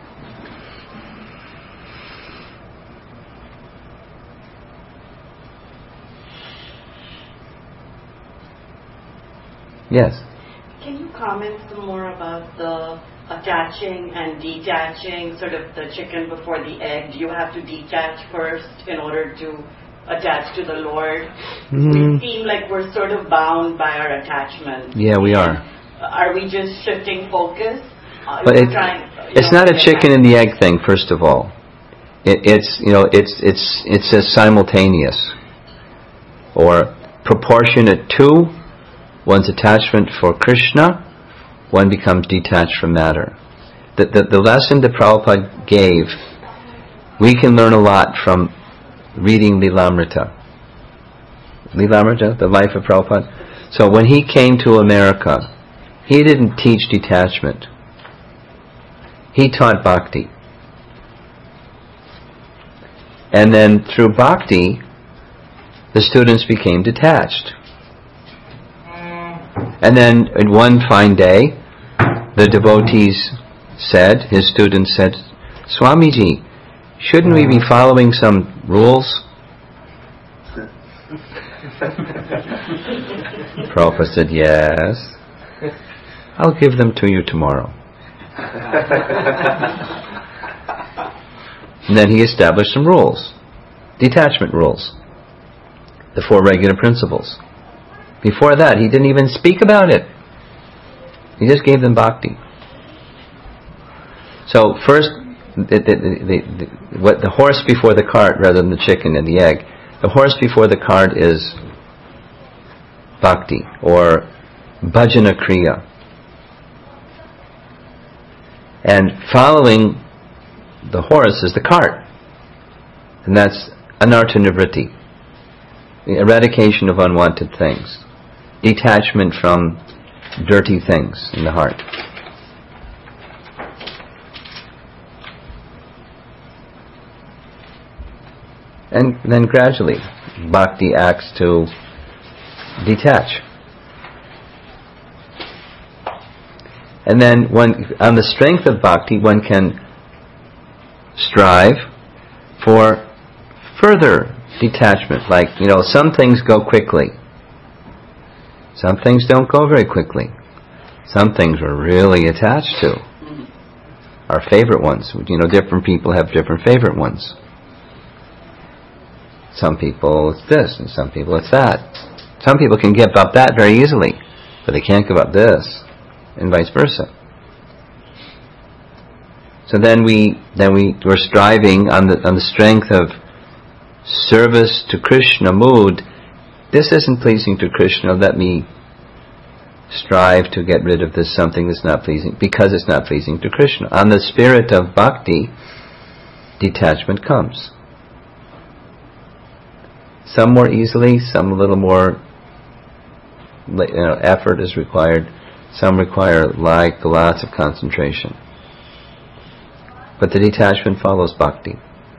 Yes. Can you comment some more about the attaching and detaching, sort of the chicken before the egg? Do you have to detach first in order to attach to the Lord? Mm-hmm. We seem like we're sort of bound by our attachment. Yeah, we are. Are we just shifting focus? Uh, but it, trying, it's know, not a chicken and the egg thing. First of all, it, it's you know it's it's it's a simultaneous or proportionate to one's attachment for Krishna, one becomes detached from matter. The, the, the lesson that Prabhupada gave, we can learn a lot from reading Lilamrita. Lilamrita, the life of Prabhupada. So when he came to America, he didn't teach detachment. He taught bhakti. And then through bhakti, the students became detached. And then one fine day, the devotees said, his students said, Swamiji, shouldn't we be following some rules? Prabhupada said, yes. I'll give them to you tomorrow. And then he established some rules. Detachment rules. The four regular principles. Before that, he didn't even speak about it. He just gave them bhakti. So first, the, the, the, the, what the horse before the cart rather than the chicken and the egg. The horse before the cart is bhakti or bhajana kriya. And following the horse is the cart. And that's anartha nivritti, the eradication of unwanted things, detachment from dirty things in the heart. And then gradually, bhakti acts to detach. And then one, on the strength of bhakti, one can strive for further detachment. Like, you know, some things go quickly. Some things don't go very quickly. Some things we're really attached to. Our favorite ones. You know, different people have different favorite ones. Some people it's this, and some people it's that. Some people can give up that very easily, but they can't give up this, and vice versa. So then we then we we're striving on the on the strength of service to Krishna mood. This isn't pleasing to Krishna. Let me strive to get rid of this something that's not pleasing, because it's not pleasing to Krishna. On the spirit of bhakti, detachment comes. Some more easily, some a little more, you know, effort is required. Some require like lots of concentration. But the detachment follows bhakti.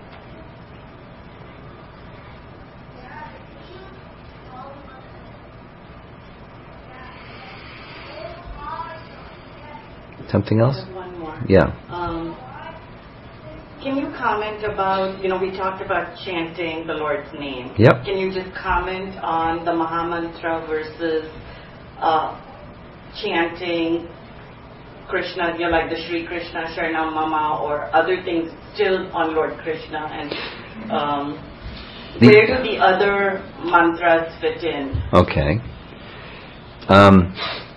Something else? One more. Yeah. Um, can you comment about, you know, we talked about chanting the Lord's name. Yep. Can you just comment on the Mahamantra versus uh, chanting Krishna, you know, like the Shri Krishna Sharanam Mama or other things still on Lord Krishna, and um, The- where do the other mantras fit in? Okay. Um,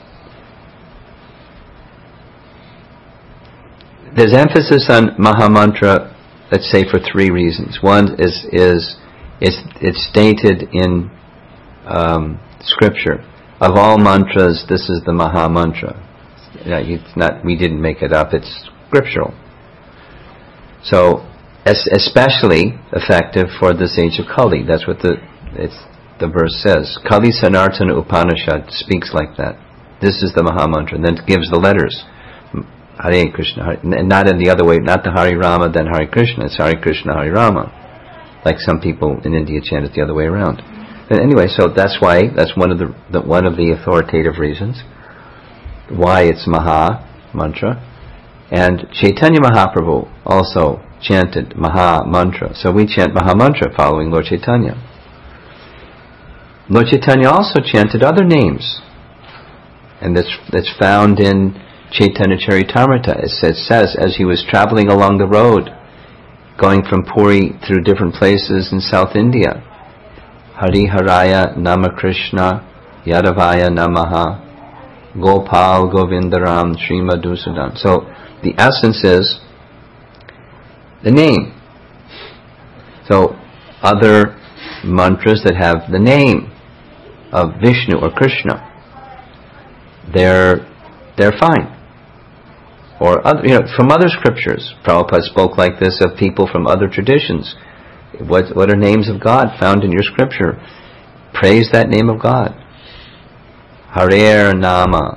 there's emphasis on Mahamantra, let's say, for three reasons. One is is is it's stated in um, scripture. Of all mantras, this is the Mahamantra. You know, it's not. We didn't make it up. It's scriptural. So, es- especially effective for this age of Kali. That's what the it's the verse says. Kali Sanartana Upanishad speaks like that. This is the Mahamantra, and then it gives the letters. Hare Krishna, Hare, and not in the other way, not the Hare Rama, then Hare Krishna. It's Hare Krishna, Hare Rama. Like some people in India chant it the other way around. And anyway, so that's why, that's one of the, the one of the authoritative reasons why it's Maha Mantra. And Chaitanya Mahaprabhu also chanted Maha Mantra. So we chant Maha Mantra following Lord Chaitanya. Lord Chaitanya also chanted other names. And that's, that's found in Chaitanya Charitamrita. It says, says, as he was traveling along the road, going from Puri through different places in South India, Hari Haraya Nama Krishna Yadavaya Namaha Gopal Govindaram Sri Madhusudan. So the essence is the name. So other mantras that have the name of Vishnu or Krishna, they're they're fine. Or other, you know, from other scriptures, Prabhupada spoke like this of people from other traditions. What what are names of God found in your scripture? Praise that name of God. Harer Nama.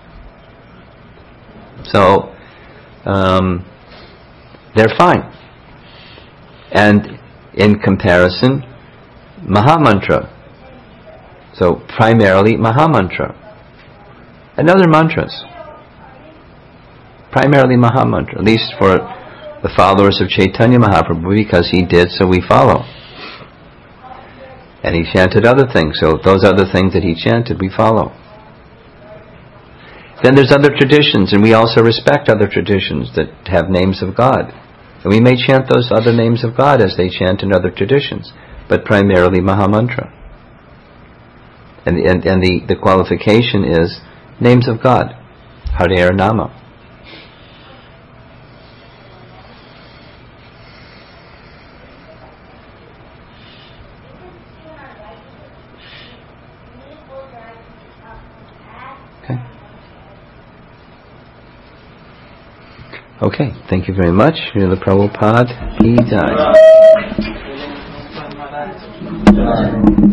So um, they're fine. And in comparison, Mahamantra. So primarily Mahamantra. And other mantras. Primarily Mahamantra, at least for the followers of Chaitanya Mahaprabhu, because he did, so we follow. And he chanted other things, so those other things that he chanted, we follow. Then there's other traditions, and we also respect other traditions that have names of God. And we may chant those other names of God as they chant in other traditions, but primarily Mahamantra. And, and, and the, the qualification is names of God, Hare Nama. Okay, thank you very much. Srila Prabhupada Ki Jai.